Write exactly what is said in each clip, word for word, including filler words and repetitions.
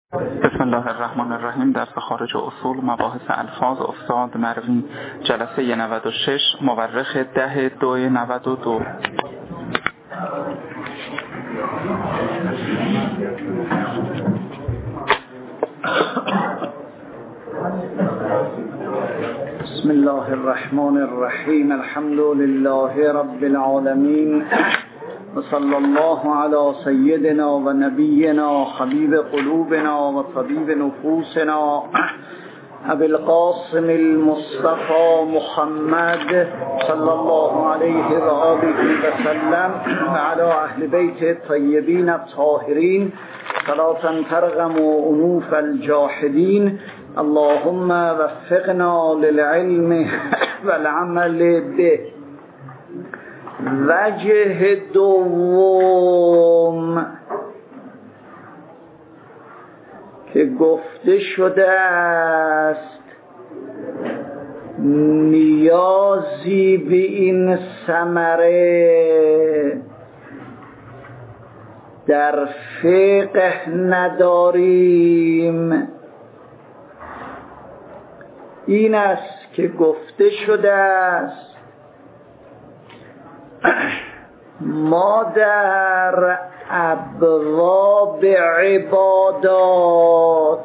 بسم الله الرحمن الرحیم. درس خارج اصول مباحث الفاظ استاد مروی، جلسه نود و شش، مورخ ده دو نود و دو. بسم الله الرحمن الرحیم. الحمد لله رب العالمین و صلی الله علی سیدنا و نبینا حبیب قلوبنا و طبیب نفوسنا ابی القاسم المصطفى محمد صلی الله علیه و آله و سلم و علی اهل بیت الطیبین الطاهرین صلاة ترغم انوف الجاحدین. اللهم وفقنا للعلم والعمل به. وجه دوم که گفته شده است نیازی به این ثمره در فقه نداریم، این است که گفته شده است ما در ابواب عبادات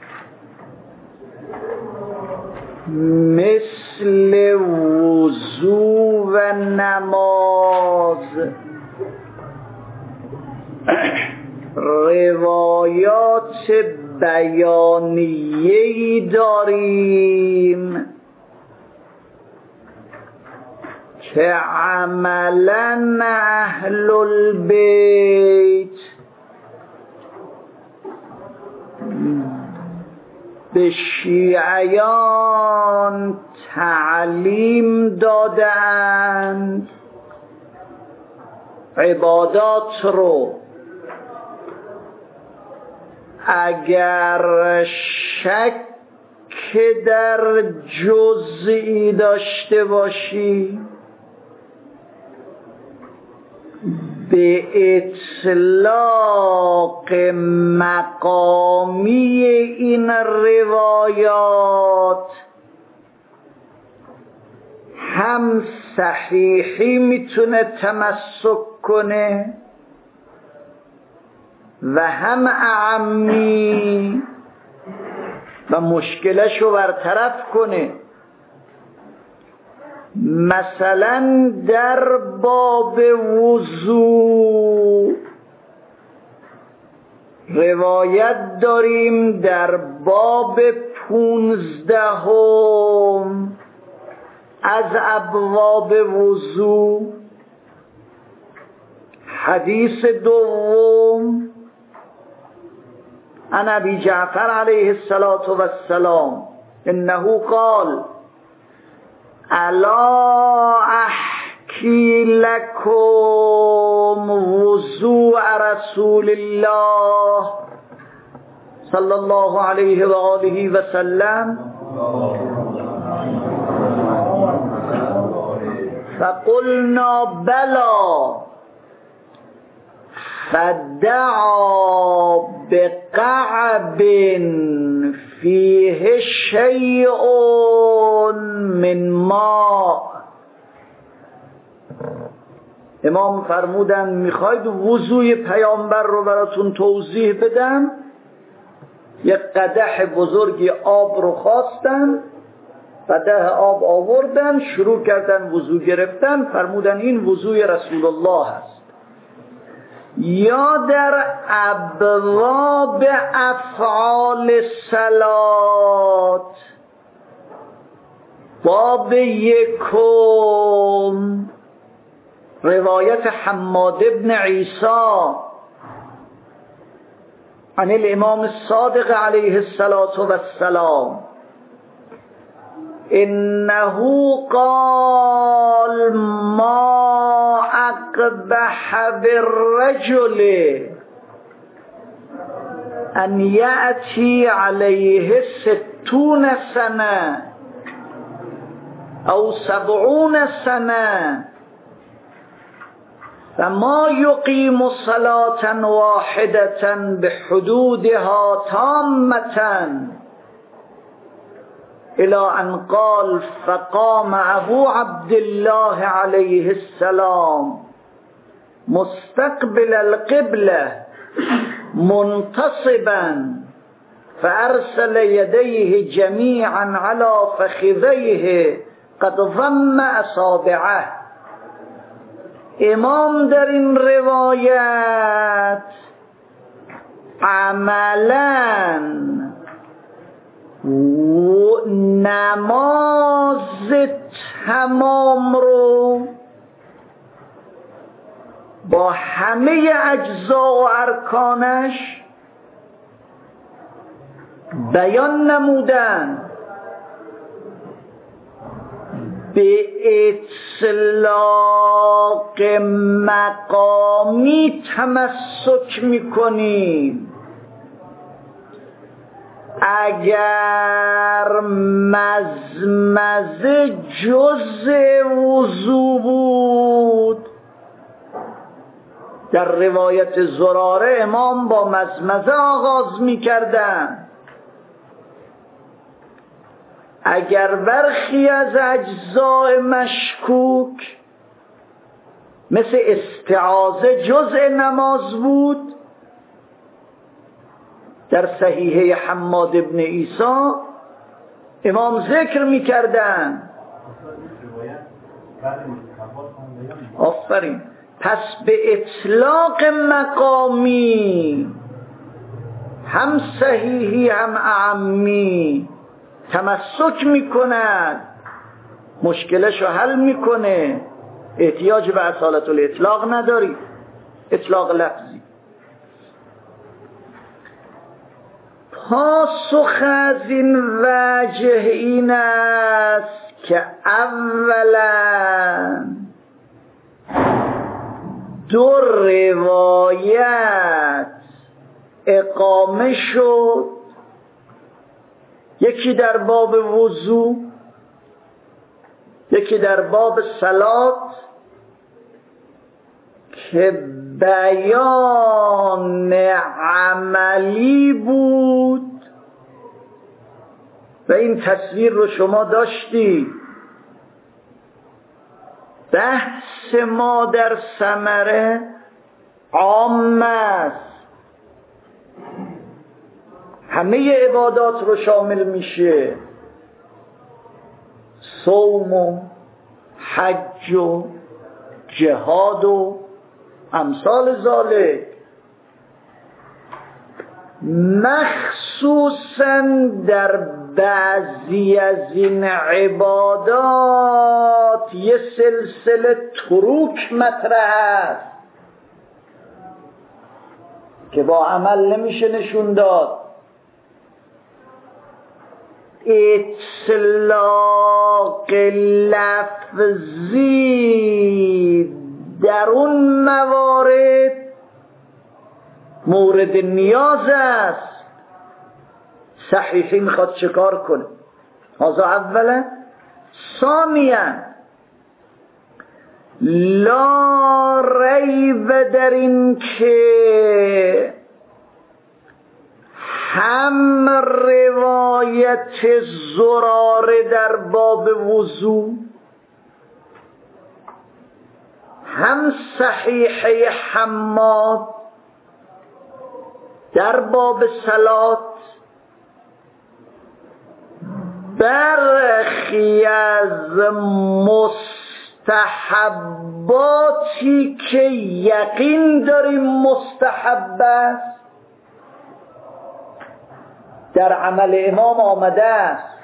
مثل وضو و نماز روایات بیانیه‌ای داریم که عملاً اهل البیت به شیعیان تعلیم دادند عبادات رو اگر شک در جزئی داشته باشی به اطلاق مقامی این روایات هم صحیحی میتونه تمسک کنه و هم اعمی و مشکلشو برطرف کنه. مثلا در باب وضو روایت داریم در باب پونزدهم از ابواب وضو. حدیث دوم عن ابی جعفر علیه السلام انه قال الا احکی لکم وضوء رسول الله صلی الله علیه و آله و سلم فقلنا بلا فدعا بقعب فیه شیء من ماء. امام فرمودن میخواید وضوی پیامبر رو براتون توضیح بدم؟ یک قدح بزرگی آب رو خواستن، قدح آب آوردن، شروع کردن وضو گرفتن، فرمودن این وضوی رسول الله است. یا در ابواب افعال صلات باب یکم روایت حماد بن عیسی عن الامام الصادق علیه السلام انه قال ما اقبح بالرجل ان یأتی علیه ستون سنه او سبعون سنه و ما یقیم صلاة واحدة بحدودها تامة الى ان قال فقام ابو عبدالله علیه السلام مستقبل القبلة منتصبا فارسل يديه جميعا على فخذيه قد ضم اصابعه. امام در این روایت عملاً نماز تمام رو با همه اجزا و ارکانش بیان نمودن، به اطلاق مقامی تمسک میکنیم. اگر مزمزه جز وضو بود، در روایت زراره امام با مزمزه آغاز میکردن. اگر برخی از اجزاء مشکوک مثل استعاذه جزء نماز بود، در صحیحه حماد بن عیسی امام ذکر میکردن. آفرین. پس به اطلاق مقامی هم صحیحی هم اعمی تمسک میکند، مشکلشو حل میکنه، احتیاج به اصالت الاطلاق نداری، اطلاق لفظی. پاسخ از این وجه این است که اولا دو روایت اقامه شد، یکی در باب وضو یکی در باب صلات، که بیان عملی بود و این تصویر رو شما داشتی. بحث ما در ثمره عام است، همه عبادات رو شامل میشه، صوم و حج و جهاد و امثال ذالک. مخصوصا در بعضی از این عبادات یه سلسله تروک مطرح است که با عمل نمیشه نشون داد. اطلاق لفظی در اون موارد مورد نیاز است. صحیحی میخواد چکار کنه؟ هذا اولا. ثانیا لا ریب در این که هم روایت زراره در باب وضو هم صحیحه حماد در باب صلات برخی از مستحباتی که یقین داریم مستحب است در عمل امام آمده است.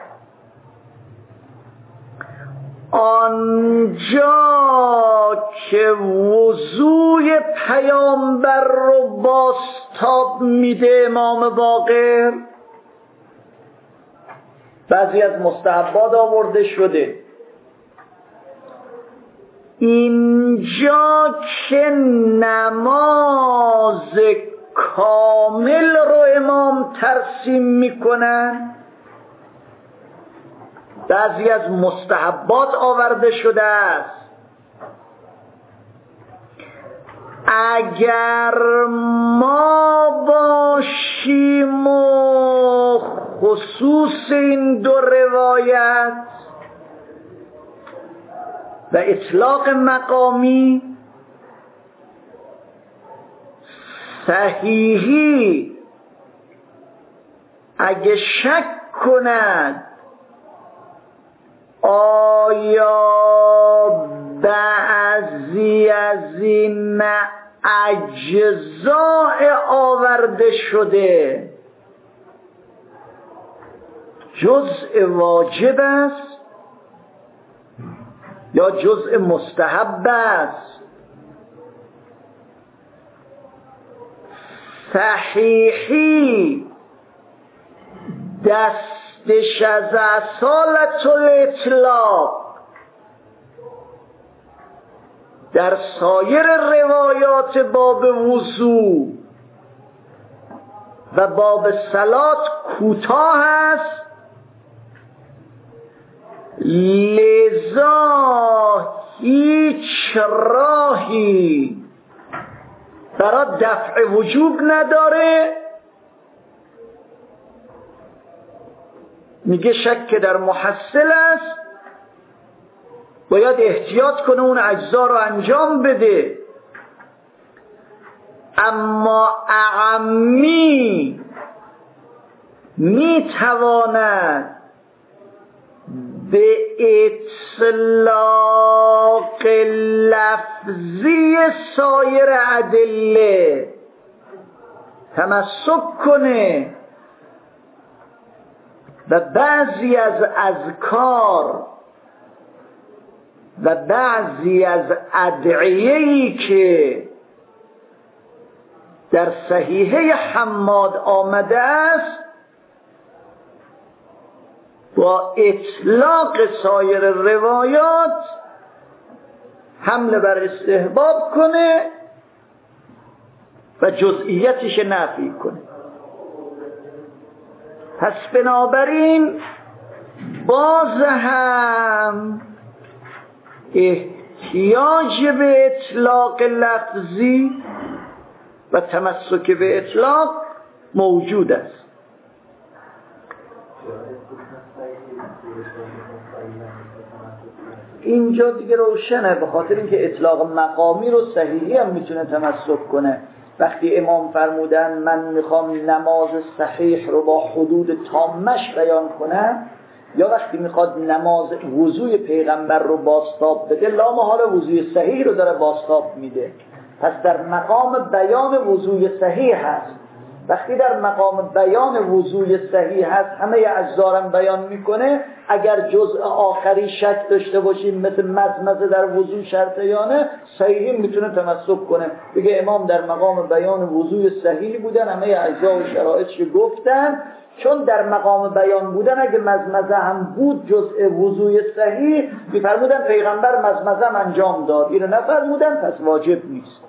آنجا که وضوی پیامبر رو بازتاب میده امام باقر، بعضی از مستحبات آورده شده. اینجا که نماز کامل رو امام ترسیم میکنن، بعضی از مستحبات آورده شده است. اگر ما باشیم و خصوص این دو روایت و اطلاق مقامی صحیحی اگه شک کند آیا بعضی از این اجزاء آورده شده جزء واجب است یا جزء مستحب است، صحیحی دستش از اصالت الاطلاق در سایر روایات باب وضو و باب صلات کوتاه است، لذا هیچ راهی برای دفع وجوب نداره. میگه شک در محصل است، باید احتیاط کنه اون اجزا رو انجام بده. اما اعمی میتواند به اطلاق لفظی سایر ادله تمسک کنه و بعضی از اذکار و بعضی از ادعیه‌ای که در صحیحه حماد آمده است با اطلاق سایر روایات حمله بر استحباب کنه و جزئیاتش نفی کنه. پس بنابراین باز هم احتیاج به اطلاق لفظی و تمسک به اطلاق موجود است. اینجا دیگه روشنه، به خاطر اینکه اطلاق مقامی رو صحیحی هم میتونه تمسک کنه. وقتی امام فرمودن من میخوام نماز صحیح رو با حدود تامش بیان کنم، یا وقتی میخواد نماز وضوی پیغمبر رو بازتاب بده، لا محاله وضوی صحیح رو داره بازتاب میده. پس در مقام بیان وضوی صحیح هست. وقتی در مقام بیان وضوی صحیح هست همه اجزا بیان میکنه. اگر جزء آخری شک داشته باشیم مثل مزمزه در وضو شرطه یا نه، صحیحی میتونه تمسک کنه، بگه امام در مقام بیان وضوی صحیح بودن، همه اجزا و شرایطش گفتن. چون در مقام بیان بودن اگه مزمزه هم بود جزء وضوی صحیح، میفرمودن پیغمبر مزمزه هم انجام داد، اینو نفرمودن، پس واجب نیست.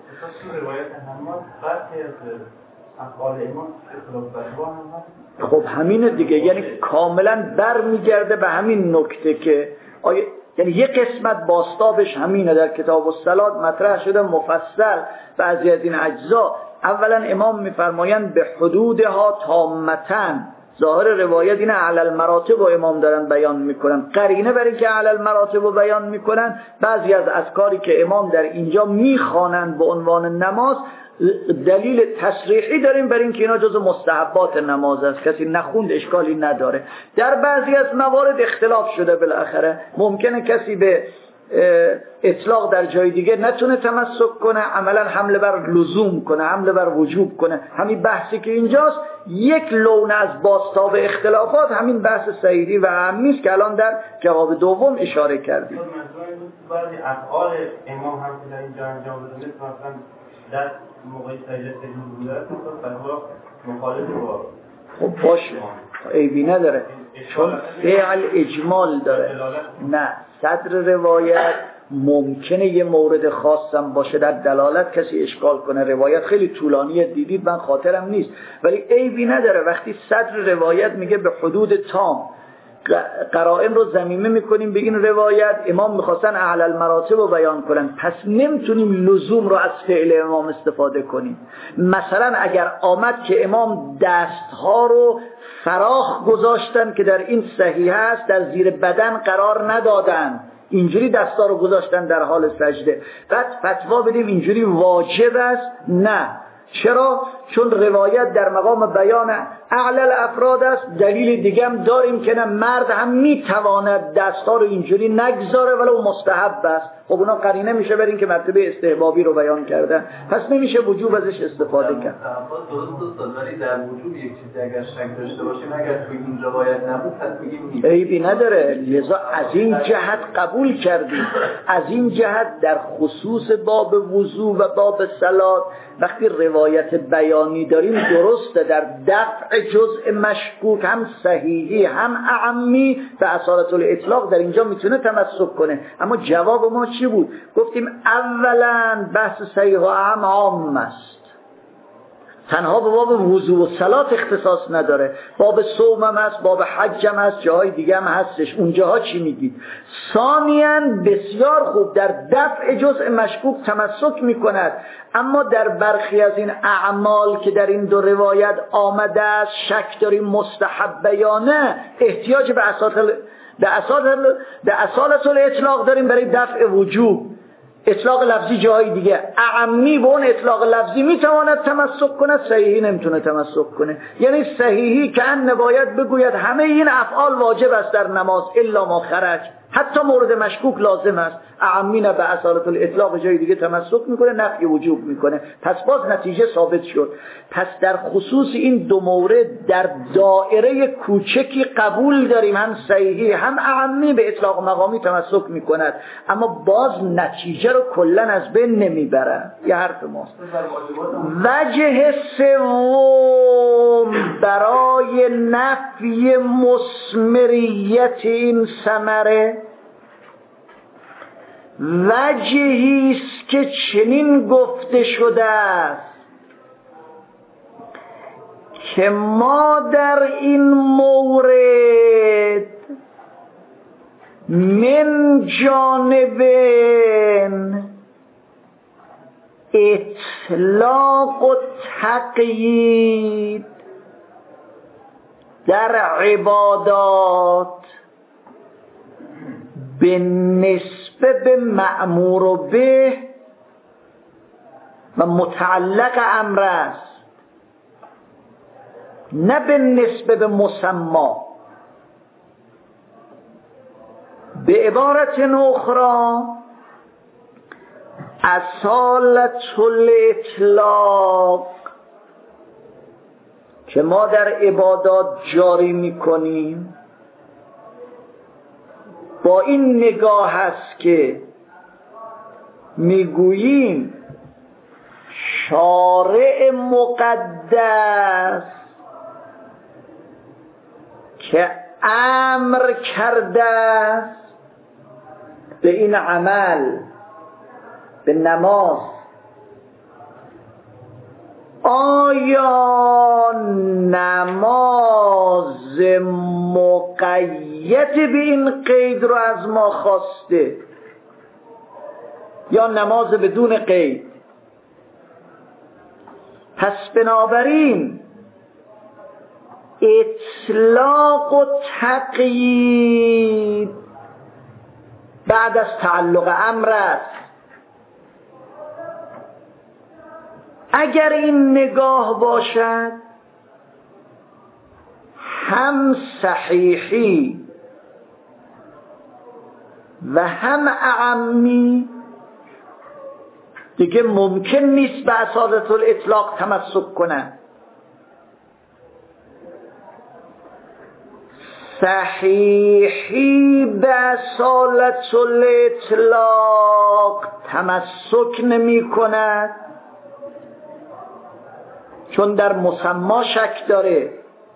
خب همینه دیگه، یعنی کاملا بر میگرده به همین نکته که آیا یعنی یک قسمت باستابش همینه. در کتاب الصلات مطرح شده مفصل بعضی از این اجزا. اولا امام میفرمایند به حدودها تامتن، ظاهر روایت اینه علی المراتب و امام دارن بیان میکنن. قرینه برای که علی المراتب و بیان میکنن، بعضی از اذکاری که امام در اینجا میخوانند به عنوان نماز دلیل تصریحی داریم برای اینکه اینا جزو مستحبات نماز است، کسی نخوند اشکالی نداره. در بعضی از موارد اختلاف شده، بالاخره ممکنه کسی به اطلاق در جای دیگه نتونه تمسک کنه، عملا حمله بر لزوم کنه، حمله بر وجوب کنه. همین بحثی که اینجاست یک لون از بازتاب اختلافات همین بحث صحیحی و عمیست که الان در جواب دوم اشاره کردیم. بعضی افعال امام هم که در اینجا انجام داده، مثلا در موقع سجده سجود بوده فتوا مخالف با خب باشه، عیبی نداره چون فعل اجمال داره. نه، صدر روایت ممکنه یه مورد خاصم باشه در دلالت کسی اشکال کنه، روایت خیلی طولانیه دیدید من خاطرم نیست، ولی عیبی نداره وقتی صدر روایت میگه به حدود تام، قرائن رو ضمیمه میکنیم به این روایت امام میخواستن اعلی المراتب رو بیان کنن، پس نمیتونیم لزوم رو از فعل امام استفاده کنیم. مثلا اگر آمد که امام دستها رو فراخ گذاشتن که در این صحیح است، در زیر بدن قرار ندادن، اینجوری دستا رو گذاشتن در حال سجده، بعد فتوا بدیم اینجوری واجب است؟ نه. چرا؟ چون روایت در مقام بیان اعلی الافراد است. دلیل دیگه هم داریم که نه، مرد هم میتواند دستا رو اینجوری نگذاره ولو مستحب است. خب اونا قرینه میشه بر این که مرتبه استحبابی رو بیان کردن، پس نمیشه وجوب ازش استفاده کرد. درست است، ولی در وجوب یک چیزی اگر شک داشته باشیم، اگر توی این روایت نبود پس میگیم نیست، عیبی نداره. لذا از این جهت قبول کردیم. از این جهت در خصوص باب وضو و باب صلات وقتی روایت بیانی داریم، درسته در دفع جزء مشکوک هم صحیحی هم اعمی به اصالت الاطلاق در اینجا میتونه تمسک کنه. اما جواب ما چی بود؟ گفتیم اولا بحث صحیح و اعم عام است، تنها به باب وضو و صلات اختصاص نداره، باب صوم هم هست، باب حج هم هست، جاهای دیگه هم هستش. اونجاها چی میگید؟ ثانیاً بسیار خوب در دفع جزء مشکوک تمسک میکند، اما در برخی از این اعمال که در این دو روایت آمده است شک داریم مستحب یا نه، احتیاج به اصالت به اصالت الاطلاق داریم برای دفع وجوب. اطلاق لفظی جایی دیگه، اعمی به اون اطلاق لفظی میتواند تمسک کنه، صحیحی نمیتونه تمسک کنه. یعنی صحیحی که ان باید بگوید همه این افعال واجب است در نماز الا ما خرج، حتی مورد مشکوک لازم است. اعمی نه به اصالت الاطلاق جایی دیگه تمسک میکنه، نفی وجوب میکنه. پس باز نتیجه ثابت شد. پس در خصوص این دو مورد در دائره کوچکی قبول داریم، هم صحیحی هم اعمی به اطلاق مقامی تمسک میکند، اما باز نتیجه رو کلا از بین نمیبرن. یه حرف ماست. وجه سوم برای نفی مثمریت این ثمره وجهی است که چنین گفته شده است که ما در این مورد من جانبین اطلاق و تقیید در عبادات به نسبه به مأمور و به و متعلق امر است، نه به نسبه به مسما. به عبارت اخرى اصالت الاطلاق که ما در عبادات جاری میکنیم با این نگاه است که میگوییم شارع مقدس که امر کرده است به این عمل، به نماز، آیا نماز مقید به این قید رو از ما خواسته یا نماز بدون قید؟ پس بنابراین اطلاق و تقیید بعد از تعلق امر است. اگر این نگاه باشد هم صحیحی و هم اعمی دیگه ممکن نیست به اصالت الاطلاق تمسک کنند. صحیحی به اصالت الاطلاق تمسک نمی کند چون در مسما شک داره.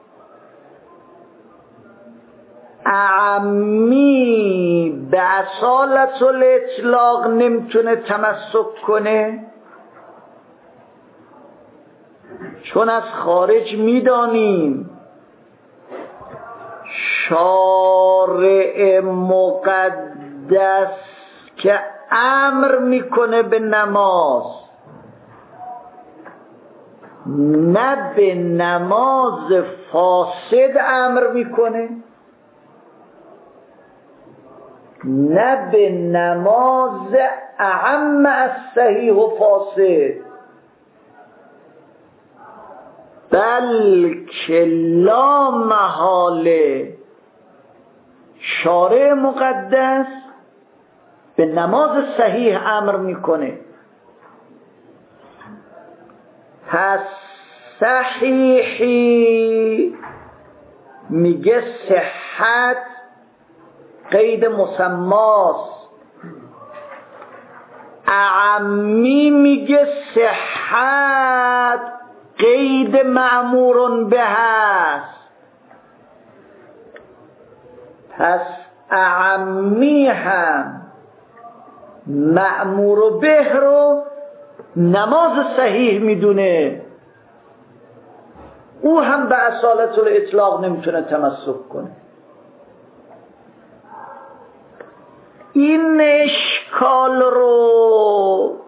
اعمی به اصالت الاطلاق نمیتونه تمسک کنه چون از خارج میدانیم شارع مقدس که امر میکنه به نماز، نه به نماز فاسد امر میکنه، نه به نماز اعم از صحیح و فاسد، بلکه لا محاله شارع مقدس به نماز صحیح امر میکنه. پس صحیحی میگه صحت قید مسماست، اعمی میگه صحت قید مأمور به هست. پس اعمی هم مأمور به رو نماز صحیح میدونه، او هم به اصالت الاطلاق نمیتونه تمسک کنه. این اشکال رو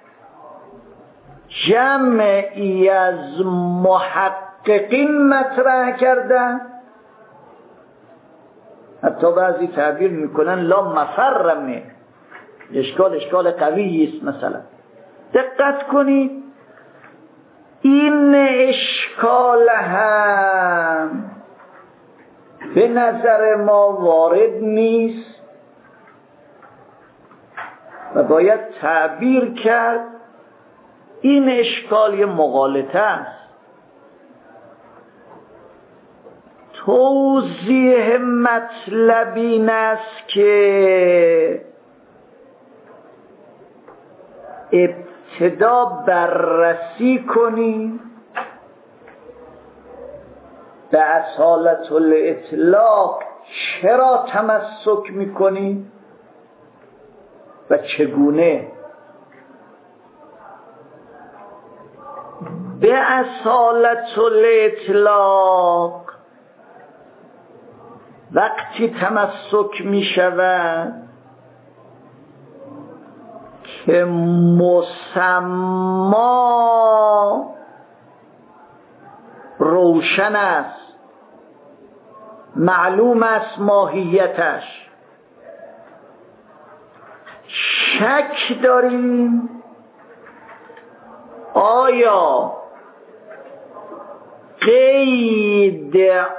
جمعی از محققین مطرح کردن، حتی بعضی تعبیر میکنن لا مفر منه، اشکال اشکال قوی است. مثلا دقت کنید، این اشکال هم به نظر ما وارد نیست و باید تعبیر کرد این اشکال یه مغالطه است. توضیح مطلب این است که ابتدا بررسی کنیم به اصالت الاطلاق چرا تمسک میکنیم و چگونه. به اصالت الاطلاق وقتی تمسک می شود که مسما روشن است، معلوم است ماهیتش، شک داریم آیا قید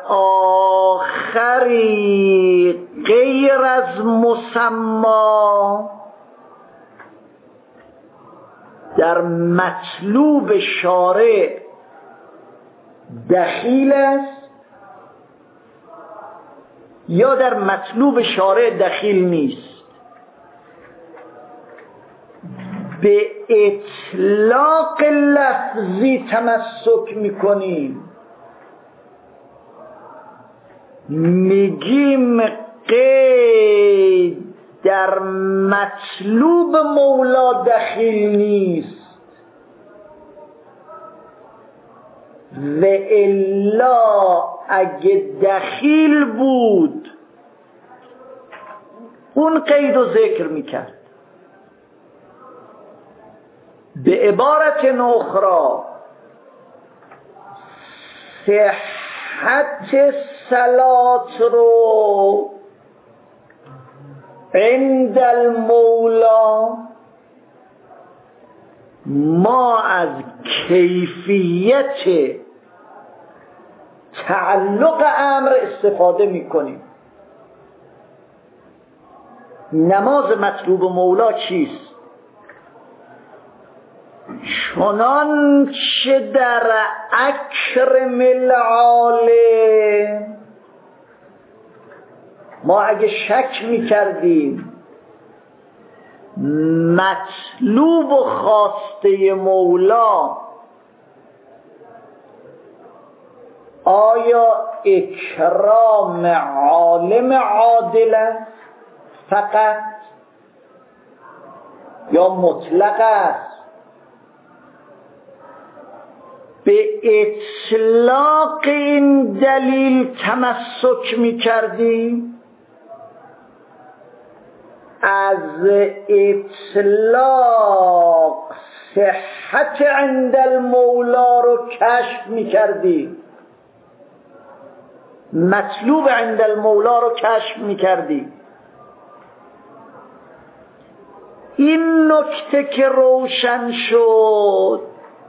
آخری غیر از مسما در مطلوب شارع دخیل است یا در مطلوب شارع دخیل نیست. به اطلاق لفظی تمسک میکنیم، میگیم قید در مطلوب مولا دخیل نیست و الا اگه دخیل بود اون قید رو ذکر میکرد. به عبارت اخرى صحت صلات رو عند المولا ما از کیفیت تعلق امر استفاده میکنیم. نماز مطلوب مولا چیست؟ چنان چه در اکرم العالم ما اگه شک میکردیم مطلوب و خواسته مولا آیا اکرام عالم عادل است فقط یا مطلق است؟ به اطلاق این دلیل تمسک می کردیم، از اطلاق صحت عند المولا رو کشف می کردیم، مطلوب عند المولا رو کشف می کردیم. این نکته که روشن شد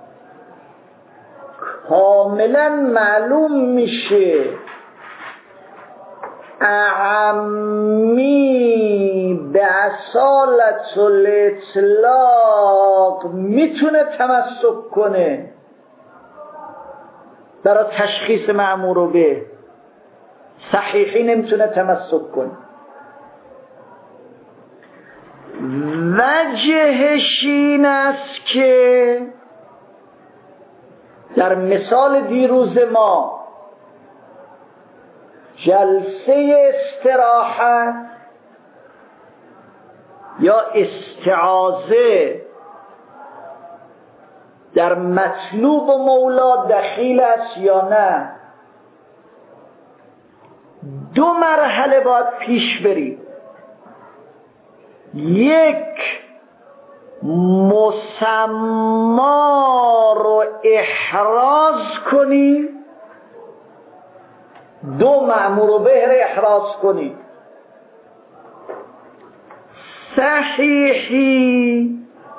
کاملا معلوم میشه اعمی به اصالت الاطلاق میتونه تمسک کنه برای تشخیص مأمور به، صحیحی نمیتونه تمسک کنه. وجهش این است که در مثال دیروز ما جلسه استراحت یا استعاذه در مطلوب مولا دخیل است یا نه، دو مرحله باید پیش بریم. یک، مسما رو احراز کنی، دو مأمور به رو احراز کنی. صحیحی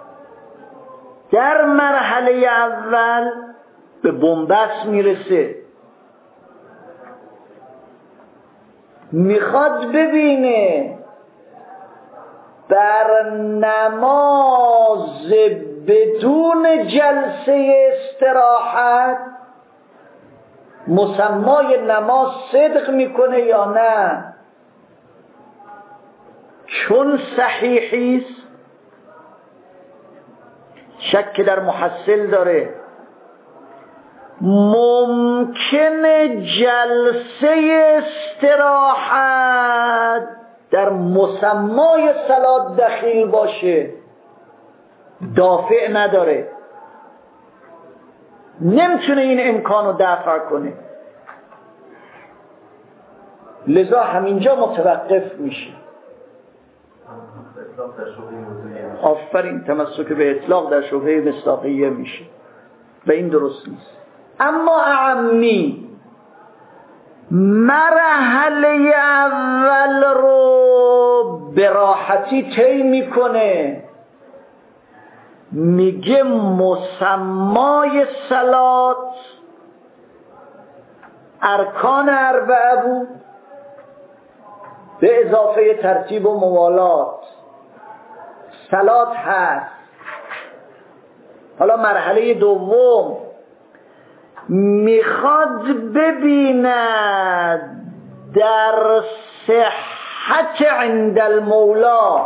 در مرحله اول به بنبست میرسه، میخواد ببینه بر نماز بدون جلسه استراحت مسمای نماز صدق میکنه یا نه. چون صحیحیست، شک در محصل داره، ممکنه جلسه استراحت در مسمای صلات دخیل باشه، دافع نداره، نمیتونه این امکان رو دفع کنه، لذا همینجا متوقف میشه. آفرین، تمسک به اطلاق در شبهه مصداقیه میشه و این درست نیست. اما اعمی مرحله اول رو به راحتی طی میکنه، میگه مسمای صلات ارکان اربعه بود به اضافه ترتیب و موالات، صلات هست. حالا مرحله دوم میخواد ببیند در صحت عند المولا،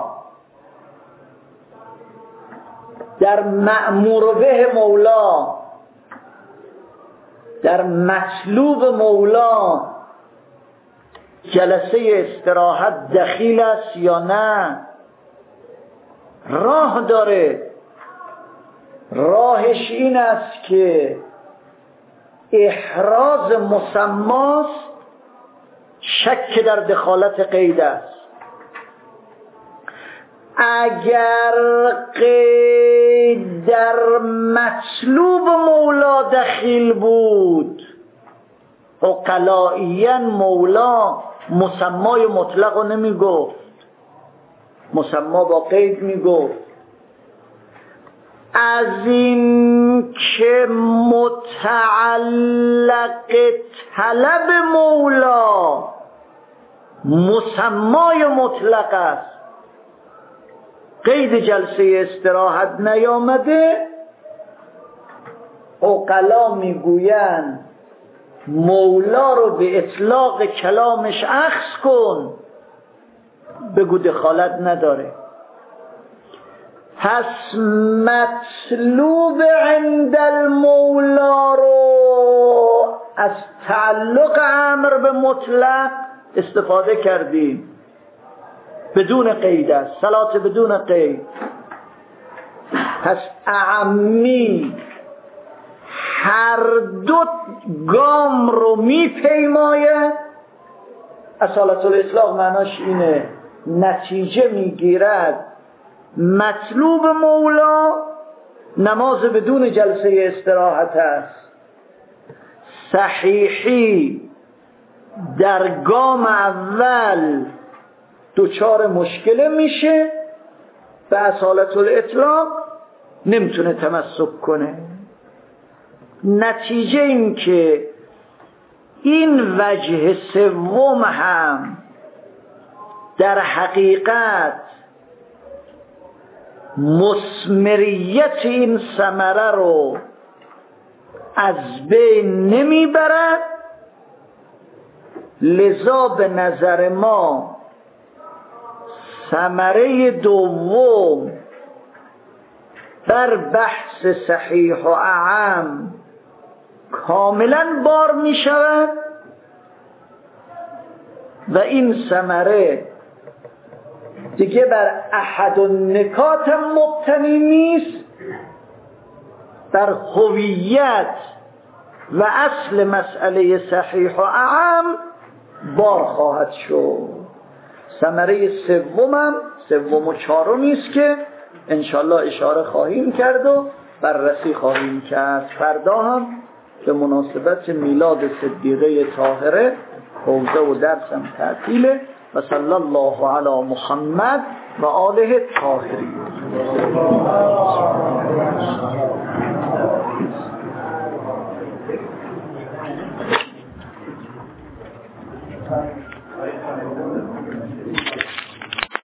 در مأمور به مولا، در مطلوب مولا جلسه استراحت دخیل است یا نه. راه داره، راهش این است که احراز مسماست، شک در دخالت قید است. اگر قید در مطلوب مولا دخیل بود، عقلائیاً مولا مسمای مطلق رو نمی گفت، مسما با قید می گفت. از این که متعلق طلب مولا مسمای مطلق است، قید جلسه استراحت نیامده، عقلا میگویند مولا رو به اطلاق کلامش اخذ کن، بگو دخالت نداره. پس مطلوب عند المولا رو از تعلق امر به مطلق استفاده کردیم، بدون قید است، صلات بدون قید. پس اعمی هر دو گام رو میپیماید. اصالت الاطلاق معناش اینه نتیجه میگیرد مطلوب مولا نماز بدون جلسه استراحت است. صحیحی در گام اول دوچار مشکل میشه، به اصالت الاطلاق نمیتونه تمسک کنه. نتیجه این که این وجه سوم هم در حقیقت مثمریت این ثمره رو از بین نمیبرد. لذا به نظر ما ثمره دوم بر بحث صحیح و اعم کاملا بار می شود و این ثمره دیگه بر احد النکات مبتنی نیست، بر هویت و اصل مسئله صحیح و اعم بار خواهد شد. ثمره سومم سوم و چهارمی است که انشالله اشاره خواهیم کرد و بررسی خواهیم کرد. فردا هم به مناسبت میلاد صدیقه طاهره حوزه و درسم تعطیله. و صلی الله علی محمد و آله الطاهرین.